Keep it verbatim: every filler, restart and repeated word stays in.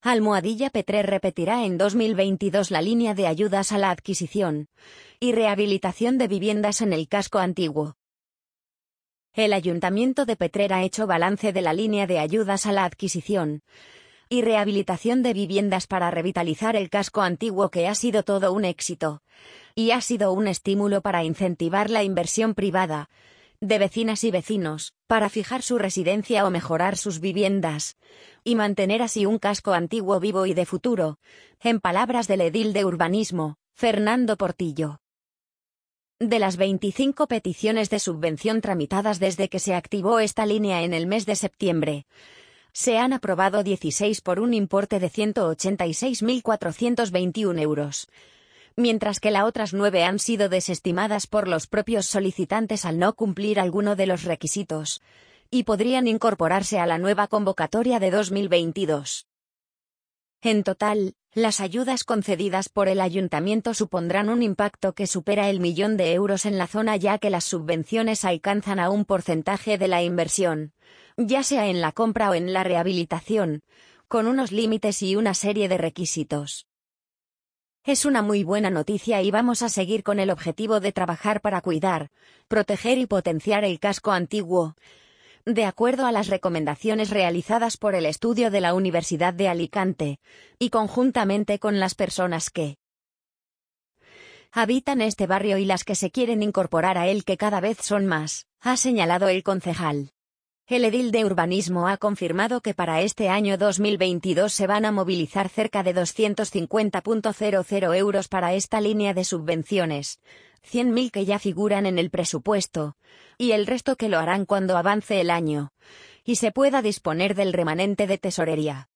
Almohadilla Petrer repetirá en dos mil veintidós la línea de ayudas a la adquisición y rehabilitación de viviendas en el casco antiguo. El Ayuntamiento de Petrer ha hecho balance de la línea de ayudas a la adquisición y rehabilitación de viviendas para revitalizar el casco antiguo, que ha sido todo un éxito y ha sido un estímulo para incentivar la inversión privada de vecinas y vecinos, para fijar su residencia o mejorar sus viviendas, y mantener así un casco antiguo vivo y de futuro, en palabras del edil de urbanismo, Fernando Portillo. De las veinticinco peticiones de subvención tramitadas desde que se activó esta línea en el mes de septiembre, se han aprobado dieciséis por un importe de ciento ochenta y seis mil cuatrocientos veintiún euros. Mientras que las otras nueve han sido desestimadas por los propios solicitantes al no cumplir alguno de los requisitos, y podrían incorporarse a la nueva convocatoria de dos mil veintidós. En total, las ayudas concedidas por el Ayuntamiento supondrán un impacto que supera el millón de euros en la zona, ya que las subvenciones alcanzan a un porcentaje de la inversión, ya sea en la compra o en la rehabilitación, con unos límites y una serie de requisitos. Es una muy buena noticia y vamos a seguir con el objetivo de trabajar para cuidar, proteger y potenciar el casco antiguo, de acuerdo a las recomendaciones realizadas por el estudio de la Universidad de Alicante, y conjuntamente con las personas que habitan este barrio y las que se quieren incorporar a él, que cada vez son más, ha señalado el concejal. El edil de urbanismo ha confirmado que para este año dos mil veintidós se van a movilizar cerca de doscientos cincuenta mil euros para esta línea de subvenciones, cien mil que ya figuran en el presupuesto, y el resto que lo harán cuando avance el año y se pueda disponer del remanente de tesorería.